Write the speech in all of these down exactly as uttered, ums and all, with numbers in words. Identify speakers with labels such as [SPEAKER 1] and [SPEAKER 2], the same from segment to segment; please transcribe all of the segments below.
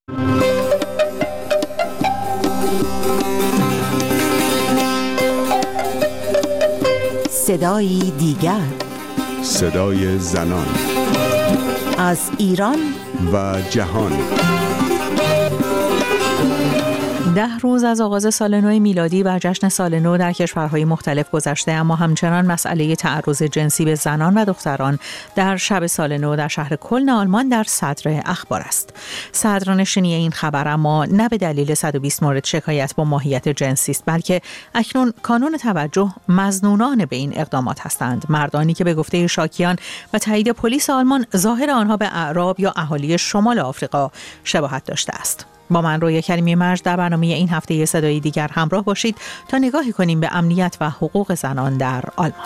[SPEAKER 1] صدایی دیگر،
[SPEAKER 2] صدای زنان
[SPEAKER 1] از ایران
[SPEAKER 2] و جهان.
[SPEAKER 3] ده روز از آغاز سال نو میلادی و جشن سال نو در کشورهای مختلف گذشته، اما همچنان مسئله تعرض جنسی به زنان و دختران در شب سال نو در شهر کلن آلمان در صدر اخبار است. صدرنشینی این خبر اما نه به دلیل صد و بیست مورد شکایت با ماهیت جنسی است، بلکه اکنون کانون توجه مظنونان به این اقدامات هستند، مردانی که به گفته شاکیان و تایید پلیس آلمان ظاهر آنها به اعراب یا اهالی شمال آفریقا شباهت داشته است. با من رویا کریمی مرج در برنامه این هفته صدای دیگر همراه باشید تا نگاهی کنیم به امنیت و حقوق زنان در آلمان.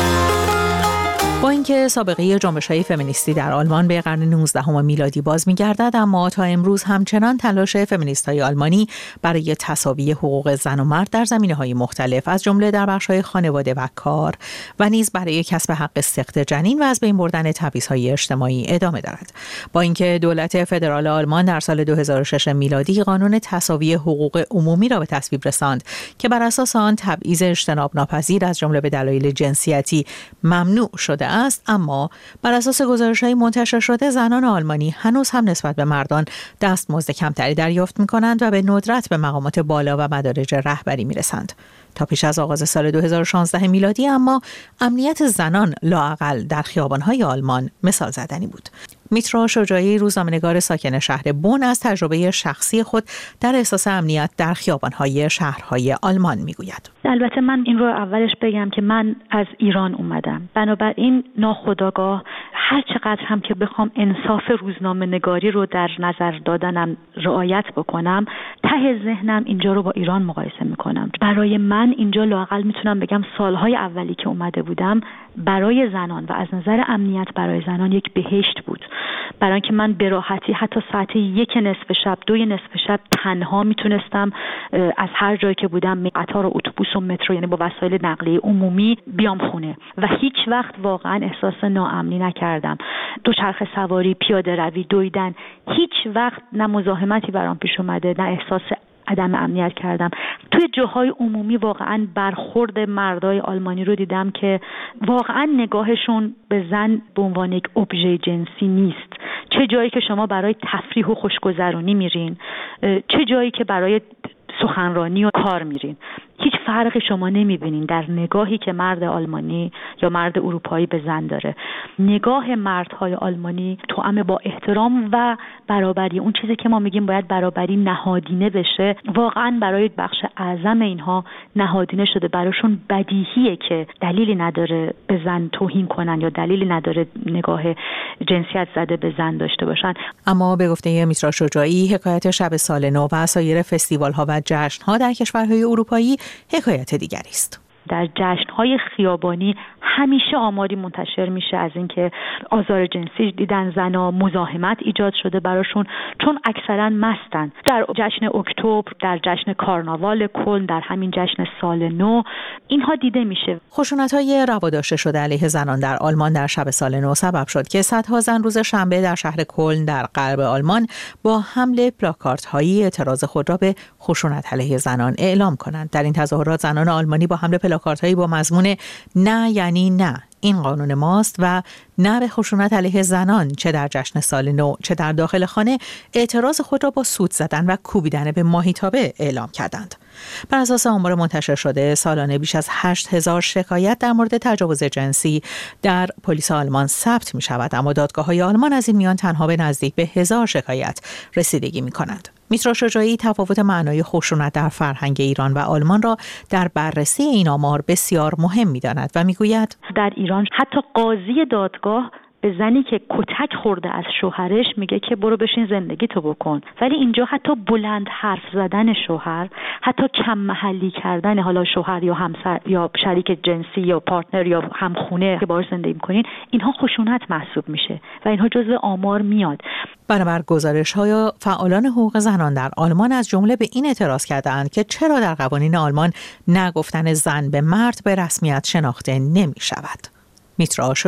[SPEAKER 3] با اینکه سابقه جنبش‌های فمینیستی در آلمان به قرن نوزدهم میلادی باز می‌گردد، اما تا امروز همچنان تلاش فمینیست‌های آلمانی برای تساوی حقوق زن و مرد در زمینه‌های مختلف، از جمله در بخش‌های خانواده و کار و نیز برای کسب حق سقط جنین و از بین بردن تبعیض‌های اجتماعی ادامه دارد. با اینکه دولت فدرال آلمان در سال دو هزار و شش میلادی قانون تساوی حقوق عمومی را به تصویب رساند که بر اساس آن تبعیض اجتناب ناپذیر از جمله به دلایل جنسیتی ممنوع شده است، اما بر اساس گزارش‌های منتشر شده زنان آلمانی هنوز هم نسبت به مردان دستمزد کمتری دریافت می‌کنند و به ندرت به مقامات بالا و مدارج رهبری می‌رسند. تا پیش از آغاز سال دو هزار و شانزده میلادی اما امنیت زنان لااقل در خیابان‌های آلمان مثال زدنی بود. میترا شجاعی، روزنامه‌نگار ساکن شهر بون، از تجربه شخصی خود در احساس امنیت در خیابان‌های شهرهای آلمان میگوید.
[SPEAKER 4] البته من این رو اولش بگم که من از ایران اومدم، بنابراین ناخودآگاه هر چقدر هم که بخوام انصاف روزنامه‌نگاری رو در نظر دادنم رعایت بکنم، ته ذهنم اینجا رو با ایران مقایسه میکنم. برای من اینجا لااقل میتونم بگم سالهای اولی که اومده بودم برای زنان و از نظر امنیت برای زنان یک بهشت بود، برای اینکه من به راحتی حتی ساعت یک نصف شب، دوی نصف شب تنها میتونستم از هر جایی که بودم، قطار و اتوبوس و مترو، یعنی با وسایل نقلیه عمومی، بیام خونه و هیچ وقت واقعا احساس ناامنی نکردم. دوچرخه سواری، پیاده روی، دویدن، هیچ وقت نه مزاحمتی برام پیش اومده، نه احساس عدم امنیت کردم. توی جاهای عمومی واقعا برخورد مردای آلمانی رو دیدم که واقعا نگاهشون به زن به عنوان یک ابژه جنسی نیست. چه جایی که شما برای تفریح و خوشگذرونی میرین، چه جایی که برای سخنرانی و کار میرین، هیچ فرقی شما نمیبینین در نگاهی که مرد آلمانی یا مرد اروپایی به زن داره. نگاه مردهای آلمانی توأم با احترام و برابری، اون چیزی که ما میگیم باید برابری نهادینه بشه، واقعا برای بخش اعظم اینها نهادینه شده. براشون بدیهیه که دلیلی نداره به زن توهین کنن یا دلیلی نداره نگاه جنسیت زده به زن داشته باشن.
[SPEAKER 3] اما به گفته میترا شجاعی، حکایت شب سال نو و سایر فستیوال ها و جشن ها در کشورهای اروپایی حکایت دیگری است.
[SPEAKER 4] در جشن‌های خیابانی همیشه آماری منتشر میشه از اینکه آزار جنسی دیدن زنا، مزاحمت ایجاد شده براشون، چون اکثرا مستن. در جشن اکتبر، در جشن کارناوال کلن، در همین جشن سال نو اینها دیده میشه.
[SPEAKER 3] خشونت‌های روا شده علیه زنان در آلمان در شب سال نو سبب شد که صدها زن روز شنبه در شهر کلن در غرب آلمان با حمل پلاکاردهایی اعتراض خود را به خشونت علیه زنان اعلام کنند. در این تظاهرات زنان آلمانی با حمل پلاکاردهایی با مضمون نه یعنی نه، این قانون ماست و نه به خشونت علیه زنان، چه در جشن سال نو چه در داخل خانه، اعتراض خود را با سوت زدن و کوبیدن به ماهیتابه اعلام کردند. بر اساس آمار منتشر شده، سالانه بیش از هشت هزار شکایت در مورد تجاوز جنسی در پلیس آلمان ثبت می شود، اما دادگاه‌های آلمان از این میان تنها به نزدیک به هزار شکایت رسیدگی می کنند. میترا شجاعی تفاوت معنای خشونت در فرهنگ ایران و آلمان را در بررسی این آمار بسیار مهم می‌داند و میگوید
[SPEAKER 4] در ایران حتی قاضی دادگاه به زنی که کتک خورده از شوهرش میگه که برو بشین زندگی تو بکن، ولی اینجا حتی بلند حرف زدن شوهر، حتی کم محلی کردن حالا شوهر یا همسر یا شریک جنسی یا پارتنر یا همخونه که باهاش زندگی میکنین، اینها خشونت محسوب میشه و اینها جزو آمار میاد.
[SPEAKER 3] بنابر گزارش‌های فعالان حقوق زنان در آلمان از جمله به این اعتراض کردند که چرا در قوانین آلمان نگفتن زن به مرد به رسمیت شناخته نمی‌شود. میترا شجاعی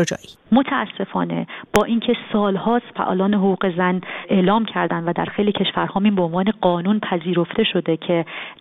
[SPEAKER 4] متاسفانه با اینکه سالهاست فعالان حقوق زن اعلام کردن و در خیلی کشورها این به عنوان قانون پذیرفته شده که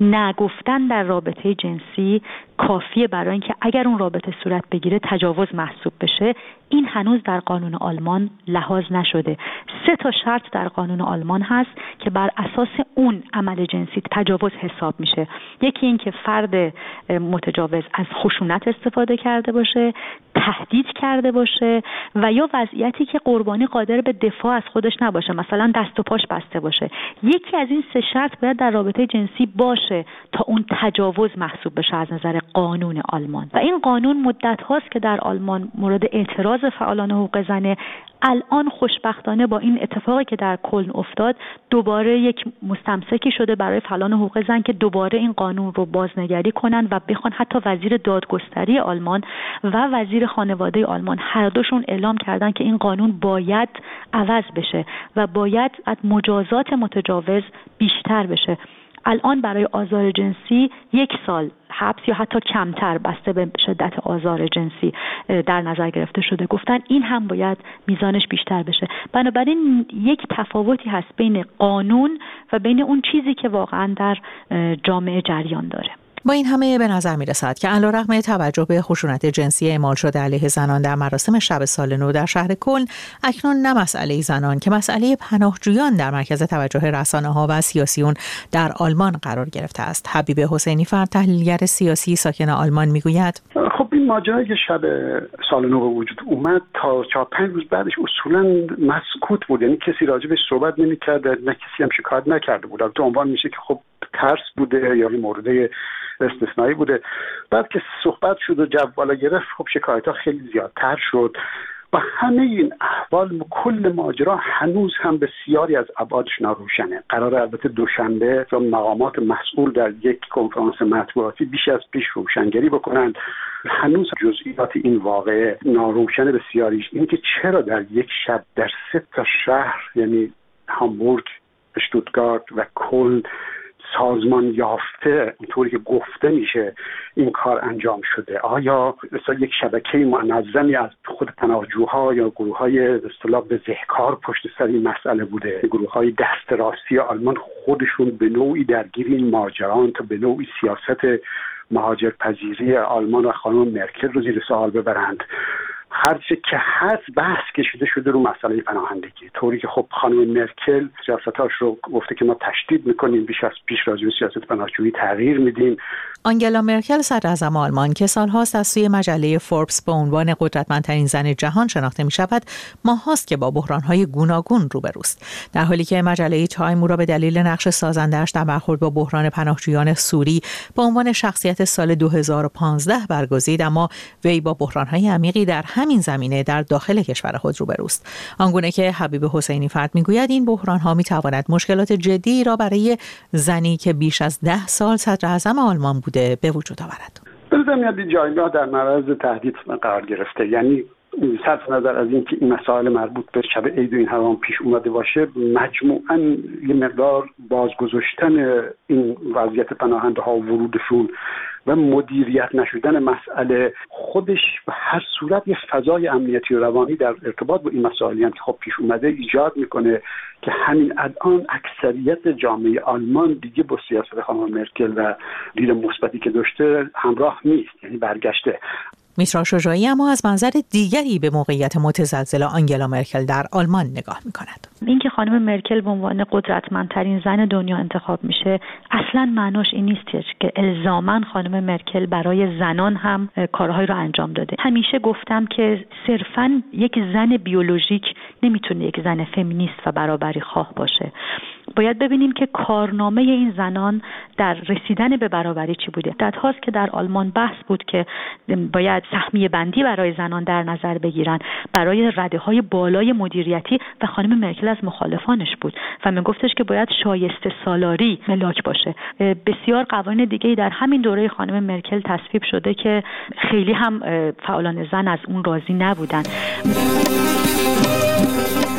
[SPEAKER 4] نگفتن در رابطه جنسی کافیه برای اینکه اگر اون رابطه صورت بگیره تجاوز محسوب بشه، این هنوز در قانون آلمان لحاظ نشده. سه تا شرط در قانون آلمان هست که بر اساس اون عمل جنسی تجاوز حساب میشه. یکی این که فرد متجاوز از خشونت استفاده کرده باشه، تهدید کرده باشه و یا وضعیتی که قربانی قادر به دفاع از خودش نباشه، مثلا دست و پاش بسته باشه. یکی از این سه شرط باید در رابطه جنسی باشه تا اون تجاوز محسوب بشه از نظر قانون آلمان. و این قانون مدت هاست که در آلمان مورد اعتراض فعالان حقوق زنه. الان خوشبختانه با این اتفاقی که در کلن افتاد دوباره یک مستمسکی شده برای فعالان حقوق زن که دوباره این قانون رو بازنگری کنن و بخوان حتی وزیر دادگستری آلمان و وزیر خانواده آلمان هر دوشون اعلام کردن که این قانون باید عوض بشه و باید از مجازات متجاوز بیشتر بشه. الان برای آزار جنسی یک سال حبس یا حتی کمتر بسته به شدت آزار جنسی در نظر گرفته شده. گفتن این هم باید میزانش بیشتر بشه. بنابراین یک تفاوتی هست بین قانون و بین اون چیزی که واقعا در جامعه جریان داره.
[SPEAKER 3] با این همه به نظر می رسد که علیرغم توجه به خشونت جنسی اعمال شده علیه زنان در مراسم شب سال نو در شهر کلن، اکنون نه مسئله زنان که مسئله پناهجویان در مرکز توجه رسانه‌ها و سیاسیون در آلمان قرار گرفته است. حبیب حسینی فرد، تحلیلگر سیاسی ساکن آلمان، میگوید
[SPEAKER 5] خب این ماجرایی که شب سال نو به وجود اومد تا چهار پنج روز بعدش اصولا مسکوت بود، یعنی کسی راجبش صحبت نمی‌کرد، نه کسی هم شکایت نکرده بود. تو عنوان میشه که خب ترس بوده یا مورد استثنایی بوده. بعد که صحبت شد و جو بالا گرفت، خب شکایت‌ها خیلی زیادتر شد و همه این احوال کل ماجرا هنوز هم بسیاری از ابعادش ناروشنه. قرار البته دوشنبه مقامات مسئول در یک کنفرانس مطبوعاتی بیش از پیش روشنگری بکنند. هنوز جزئیات این واقعه ناروشنه بسیاریش. این که چرا در یک شب در سه تا شهر، یعنی هامبورگ، اشتوتگارت و کلن، سازمان یافته اونطوری که گفته میشه این کار انجام شده. آیا مثلا یک شبکه منظمی از خود پناهجوها یا گروه‌های به اصطلاح بزهکار پشت سر این مسئله بوده؟ گروه‌های دست راستی آلمان خودشون به نوعی درگیر این ماجران تا به نوعی سیاست مهاجرپذیری آلمان و خانم مرکل رو زیر سوال ببرند. هرچه که هست بحث کشیده شده رو مسئله پناهندگی، طوری که خب خانم مرکل سیاستاش رو گفته که ما تشدید میکنیم، بیش از پیش راجع به سیاست پناهجویی تغییر میدیم.
[SPEAKER 3] آنگلا مرکل صدراعظم آلمان که سالهاست از سوی مجله فوربس به عنوان قدرتمندترین زن جهان شناخته میشود، ماهاست که با بحرانهای گوناگون روبروست. در حالی که مجله تایم او را به دلیل نقش سازنده‌اش در برخورد با بحران پناهجویان سوری به عنوان شخصیت سال دو هزار و پانزده برگزید، اما وی با بحرانهای عمیقی در همین زمینه در داخل کشور خود روبروست. آنگونه که حبیب حسینی فرد میگوید این بحران‌ها میتواند مشکلات جدی را برای زنی که بیش از ده سال صدر اعظم آلمان بوده به وجود آورد.
[SPEAKER 5] بنظر میاد این جایگاه در معرض تهدید قرار گرفته. یعنی صرف نظر از اینکه این مسائل مربوط به شب عید و این حرام پیش اومده باشه، مجموعاً یه مقدار بازگذاشتن این وضعیت پناهنده‌ها و ورودشون و مدیریت نشدن مسئله خودش به هر صورت یه فضای امنیتی و روانی در ارتباط با این مسائلی هم که خب پیش اومده ایجاد میکنه که همین الان اکثریت جامعه آلمان دیگه با سیاست خانم مرکل و دید مثبتی که داشته همراه نیست، یعنی برگشته.
[SPEAKER 3] میترا شجاعی اما از منظر دیگری به موقعیت متزلزل آنگلا مرکل در آلمان نگاه میکند.
[SPEAKER 4] اینکه خانم مرکل به عنوان قدرتمندترین زن دنیا انتخاب میشه اصلا معناش این نیست که الزاما خانم مرکل برای زنان هم کارهایی رو انجام داده. همیشه گفتم که صرفا یک زن بیولوژیک نمیتونه یک زن فمینیست و برابری خواه باشه. باید ببینیم که کارنامه این زنان در رسیدن به برابری چی بوده. مدت هاست که در آلمان بحث بود که باید سهمیه بندی برای زنان در نظر بگیرن برای رده‌های بالای مدیریتی و خانم مرکل از مخالفانش بود و من گفتش که باید شایسته سالاری ملاک باشه. بسیار قوانین دیگه‌ای در همین دوره خانم مرکل تصویب شده که خیلی هم فعالان زن از اون راضی نبودن.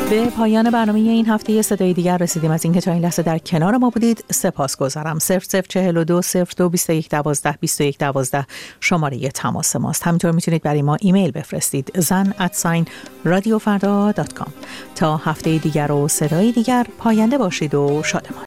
[SPEAKER 3] به پایان برنامه این هفته صدای دیگر رسیدیم. از اینکه تا این لحظه در کنار ما بودید سپاسگزارم. صفر صفر چهل و دو صفر دو بیست و یک دوازده بیست و یک دوازده شماره تماس ماست. همینطور میتونید برای ما ایمیل بفرستید زن ات ساین رادیو فردا دات کام. تا هفته دیگر و صدای دیگر پاینده باشید و شادمان.